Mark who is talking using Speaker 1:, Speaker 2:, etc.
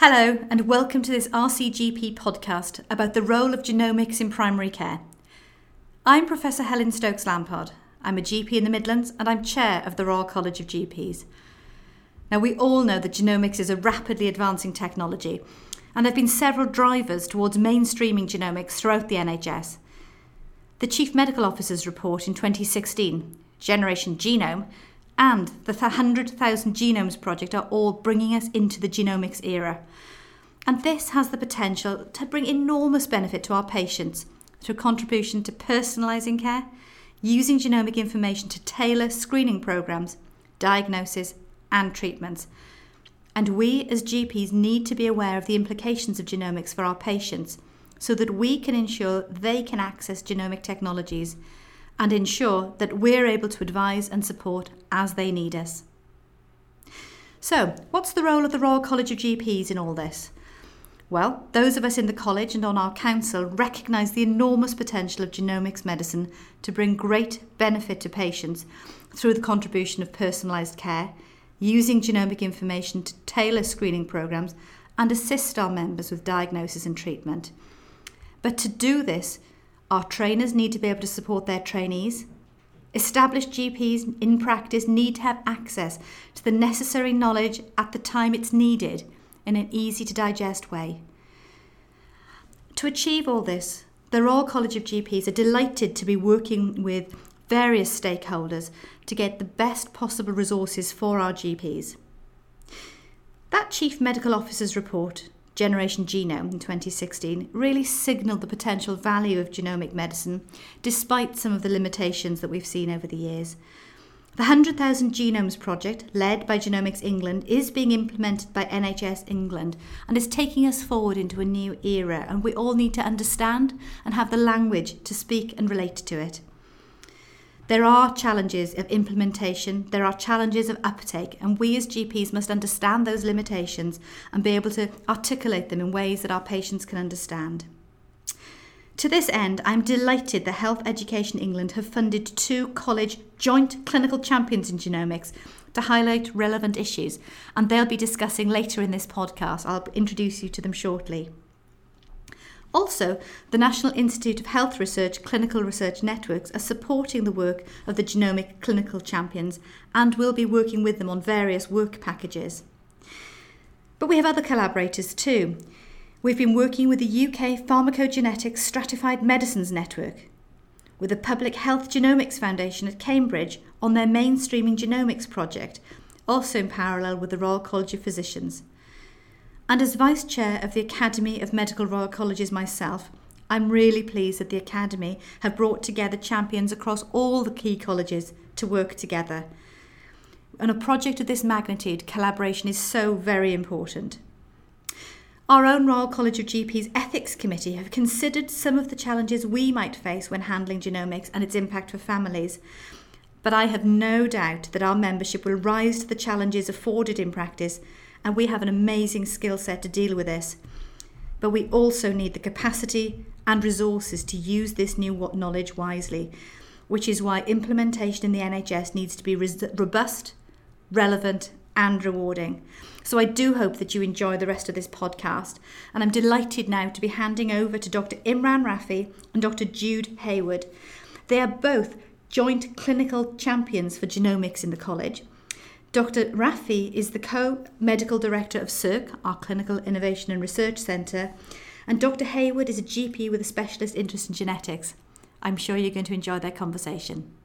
Speaker 1: Hello and welcome to this RCGP podcast about the role of genomics in primary care. I'm Professor Helen Stokes-Lampard. I'm a GP in the Midlands and I'm Chair of the Royal College of GPs. Now we all know that genomics is a rapidly advancing technology and there have been several drivers towards mainstreaming genomics throughout the NHS. The Chief Medical Officer's report in 2016, Generation Genome, and the 100,000 Genomes Project are all bringing us into the genomics era. And this has the potential to bring enormous benefit to our patients through contribution to personalising care, using genomic information to tailor screening programmes, diagnosis and treatments. And we as GPs need to be aware of the implications of genomics for our patients so that we can ensure they can access genomic technologies and ensure that we're able to advise and support as they need us. So, what's the role of the Royal College of GPs in all this? Well, those of us in the college and on our council recognise the enormous potential of genomics medicine to bring great benefit to patients through the contribution of personalised care, using genomic information to tailor screening programmes and assist our members with diagnosis and treatment. But to do this, our trainers need to be able to support their trainees. Established GPs in practice need to have access to the necessary knowledge at the time it's needed in an easy to digest way. To achieve all this, the Royal College of GPs are delighted to be working with various stakeholders to get the best possible resources for our GPs. That Chief Medical Officer's report, Generation Genome in 2016, really signalled the potential value of genomic medicine despite some of the limitations that we've seen over the years. The 100,000 Genomes Project, led by Genomics England, is being implemented by NHS England and is taking us forward into a new era, and we all need to understand and have the language to speak and relate to it. There are challenges of implementation, there are challenges of uptake, and we as GPs must understand those limitations and be able to articulate them in ways that our patients can understand. To this end, I'm delighted that Health Education England have funded 2 college joint clinical champions in genomics to highlight relevant issues, and they'll be discussing later in this podcast. I'll introduce you to them shortly. Also, the National Institute of Health Research Clinical Research Networks are supporting the work of the genomic clinical champions and will be working with them on various work packages. But we have other collaborators too. We've been working with the UK Pharmacogenetics Stratified Medicines Network, with the Public Health Genomics Foundation at Cambridge on their mainstreaming genomics project, also in parallel with the Royal College of Physicians. And as Vice Chair of the Academy of Medical Royal Colleges myself, I'm really pleased that the Academy have brought together champions across all the key colleges to work together. On a project of this magnitude, collaboration is so very important. Our own Royal College of GPs Ethics Committee have considered some of the challenges we might face when handling genomics and its impact for families. But I have no doubt that our membership will rise to the challenges afforded in practice, and we have an amazing skill set to deal with this. But we also need the capacity and resources to use this new knowledge wisely, which is why implementation in the NHS needs to be robust, relevant and rewarding. So I do hope that you enjoy the rest of this podcast, and I'm delighted now to be handing over to Dr. Imran Rafi and Dr. Jude Hayward. They are both joint clinical champions for genomics in the college. Dr. Rafi is the co-medical director of CIRC, our Clinical Innovation and Research Centre, and Dr. Hayward is a GP with a specialist interest in genetics. I'm sure you're going to enjoy their conversation.